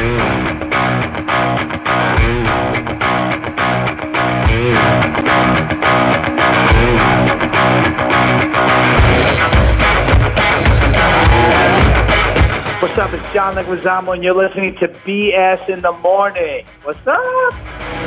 What's up? It's John Leguizamo, and you're listening to BS in the Morning. What's up?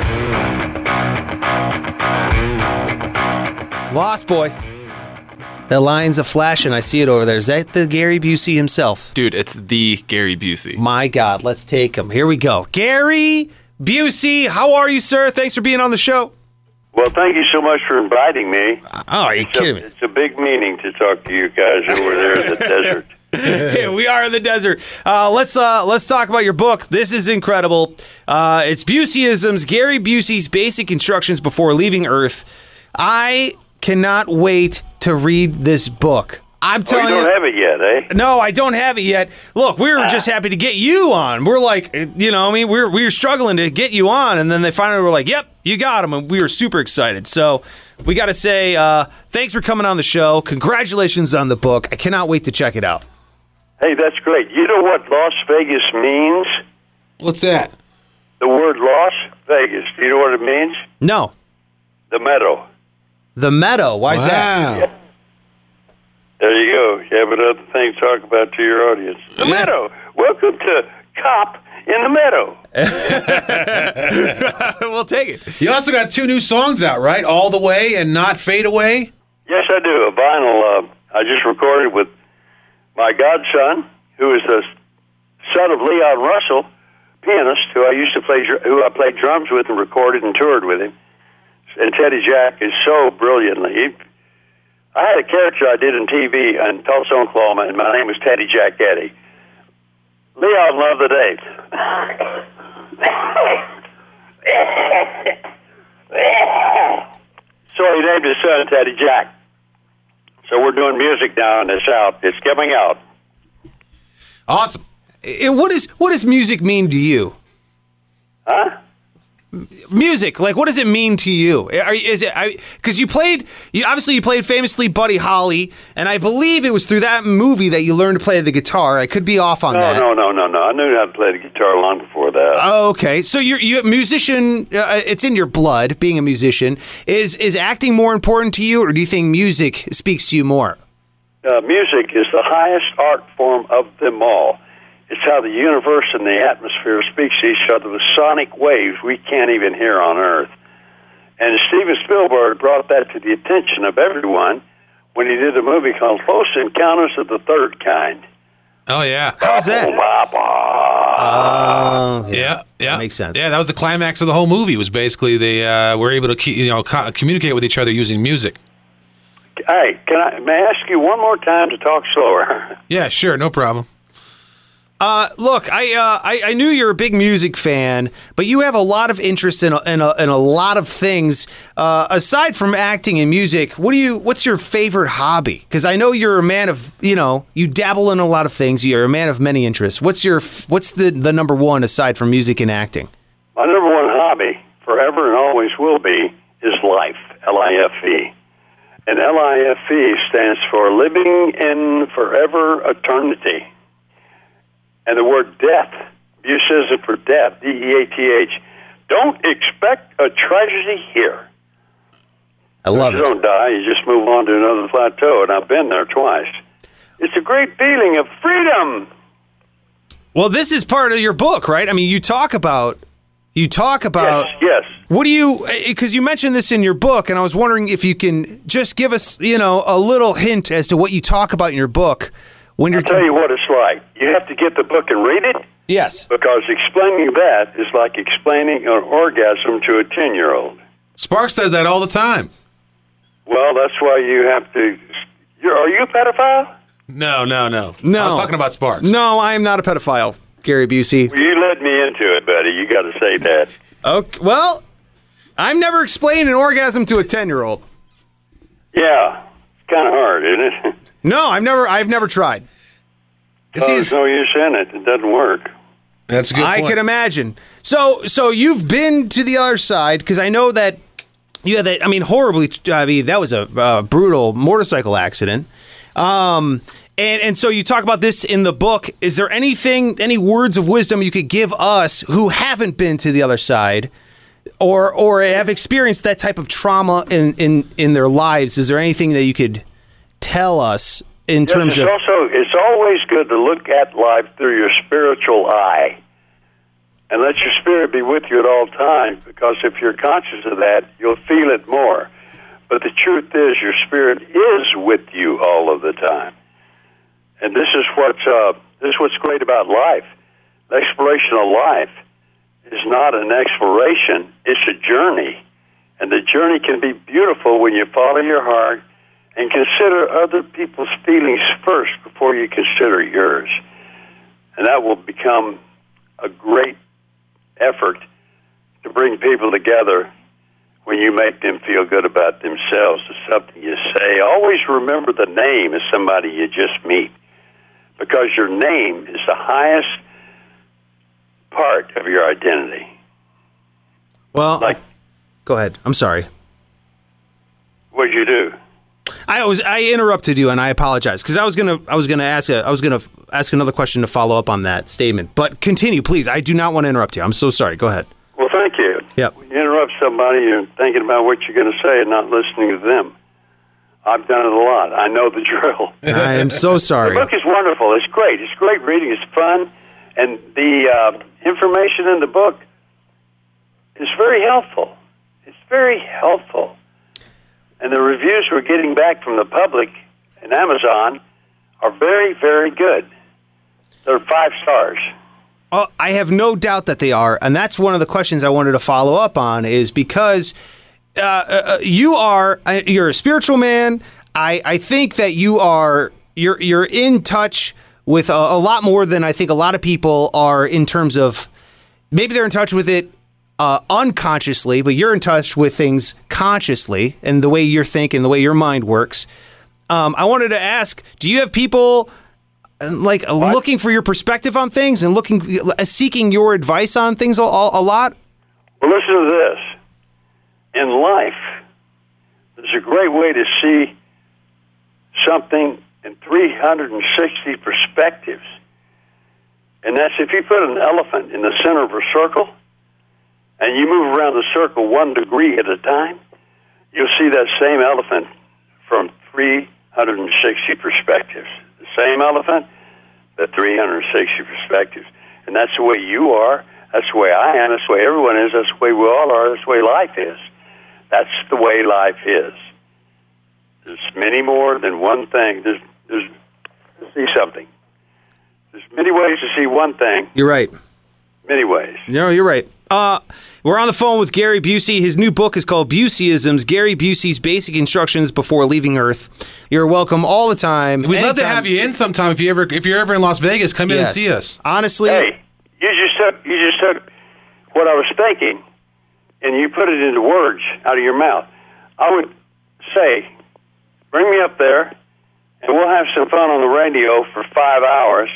Lost Boy. The lines are flashing. I see it over there. Is that the Gary Busey himself? Dude, it's the Gary Busey. My God, let's take him. Here we go. Gary Busey, how are you, sir? Thanks for being on the show. Well, thank you so much for inviting me. Oh, are you kidding me? It's a big meaning to talk to you guys over there in the desert. Hey, we are in the desert. Let's talk about your book. This is incredible. It's Buseyisms, Gary Busey's Basic Instructions Before Leaving Earth. I cannot wait to read this book. I'm telling you. You don't have it yet, eh? No, I don't have it yet. Look, we were just happy to get you on. We're like, we were struggling to get you on, and then they finally were like, yep, you got him, and we were super excited. So we got to say thanks for coming on the show. Congratulations on the book. I cannot wait to check it out. Hey, that's great. You know what Las Vegas means? What's that? The word Las Vegas. Do you know what it means? No. The Meadow. The Meadow. Why is that? Yeah. There you go. You have another thing to talk about to your audience. The Meadow. Welcome to Cop in the Meadow. We'll take it. You also got 2 new songs out, right? All the Way and Not Fade Away? Yes, I do. A vinyl I just recorded with my godson, who is the son of Leon Russell, pianist, who I played drums with and recorded and toured with him. And Teddy Jack is so brilliantly. I had a character I did in TV in Tulsa, Oklahoma, and my name was Teddy Jack Eddy. Leon loved the dates. So he named his son Teddy Jack. So we're doing music now, and it's out. It's coming out. Awesome. What does music mean to you? Huh? Music, like, what does it mean to you? Because you played famously Buddy Holly, and I believe it was through that movie that you learned to play the guitar. I could be off on that. No. I knew how to play the guitar long before that. Oh, okay. So you're a musician. It's in your blood, being a musician. Is acting more important to you, or do you think music speaks to you more? Music is the highest art form of them all. It's how the universe and the atmosphere speaks to each other with sonic waves we can't even hear on Earth. And Steven Spielberg brought that to the attention of everyone when he did a movie called Close Encounters of the Third Kind. Oh, yeah. How's that? Yeah. That makes sense. Yeah, that was the climax of the whole movie. Was basically they were able to communicate with each other using music. Hey, may I ask you one more time to talk slower? Yeah, sure, no problem. Look, I knew you're a big music fan, but you have a lot of interest in a lot of things. Aside from acting and music, what's your favorite hobby? Because I know you're a man of, you dabble in a lot of things. You're a man of many interests. What's the number one aside from music and acting? My number one hobby, forever and always will be, is life, L-I-F-E. And L-I-F-E stands for living in forever eternity. And the word death, Buseyism for death, D-E-A-T-H. Don't expect a tragedy here. I love it. You don't die, you just move on to another plateau, and I've been there twice. It's a great feeling of freedom. Well, this is part of your book, right? I mean, you talk about. Yes. What do you? Because you mentioned this in your book, and I was wondering if you can just give us, a little hint as to what you talk about in your book. When you're I'll tell you what it's like. You have to get the book and read it. Yes. Because explaining that is like explaining an orgasm to a 10-year-old. Sparks does that all the time. Well, that's why you have to. Are you a pedophile? No. I was talking about Sparks. No, I am not a pedophile, Gary Busey. Well, you led me into it, buddy. You got to say that. Okay. Well, I've never explained an orgasm to a 10-year-old. Yeah, it's kind of hard, isn't it? No, I've never tried. There's no use in it. It doesn't work. That's a good point. I can imagine. So you've been to the other side, because I know that you had that. I mean, horribly. I mean, that was a brutal motorcycle accident. And so you talk about this in the book. Is there any words of wisdom you could give us who haven't been to the other side or have experienced that type of trauma in their lives? Is there anything that you could tell us in terms of... It's always good to look at life through your spiritual eye and let your spirit be with you at all times, because if you're conscious of that, you'll feel it more. But the truth is, your spirit is with you all of the time. And this is what's great about life. The exploration of life is not an exploration, it's a journey. And the journey can be beautiful when you follow your heart and consider other people's feelings first before you consider yours. And that will become a great effort to bring people together when you make them feel good about themselves. It's something you say. Always remember the name of somebody you just meet, because your name is the highest part of your identity. Well, go ahead. I'm sorry. What'd you do? I interrupted you, and I apologize, because I was gonna ask another question to follow up on that statement. But continue, please. I do not want to interrupt you. I'm so sorry. Go ahead. Well, thank you. Yep. When you interrupt somebody, you're thinking about what you're going to say and not listening to them. I've done it a lot. I know the drill. I am so sorry. The book is wonderful. It's great. It's great reading. It's fun. And the information in the book is very helpful. It's very helpful. And the reviews we're getting back from the public and Amazon are very, very good. They're 5 stars. Oh, I have no doubt that they are, and that's one of the questions I wanted to follow up on, is because you're a spiritual man. I think that you're in touch with a lot more than I think a lot of people are, in terms of maybe they're in touch with it unconsciously, but you're in touch with things consciously and the way you're thinking, the way your mind works. I wanted to ask, do you have people looking for your perspective on things and seeking your advice on things a lot? Well, listen to this. In life, there's a great way to see something in 360 perspectives. And that's if you put an elephant in the center of a circle and you move around the circle 1 degree at a time, you'll see that same elephant from 360 perspectives. The same elephant, the 360 perspectives. And that's the way you are. That's the way I am. That's the way everyone is. That's the way we all are. That's the way life is. That's the way life is. There's many more than one thing. There's see something. There's many ways to see one thing. You're right. Many ways. No, you're right. We're on the phone with Gary Busey. His new book is called Buseyisms, Gary Busey's Basic Instructions Before Leaving Earth. You're welcome all the time. We'd love to have you in sometime. If you're ever in Las Vegas, come in and see us. Honestly, hey, you just took what I was thinking and you put it into words out of your mouth. I would say, bring me up there and we'll have some fun on the radio for 5 hours.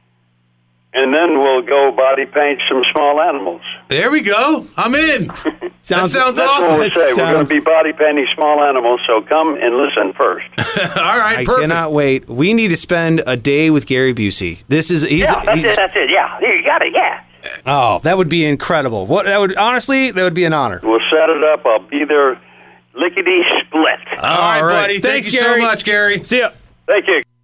And then we'll go body paint some small animals. There we go. I'm in. Sounds awesome. That's what we'll say. We're going to be body painting small animals, so come and listen first. All right, I perfect. cannot wait. We need to spend a day with Gary Busey. That's it. Yeah, you got it, yeah. Oh, that would be incredible. That would be an honor. We'll set it up. I'll be there lickety-split. All right, buddy. Thank you so much, Gary. See ya. Thank you.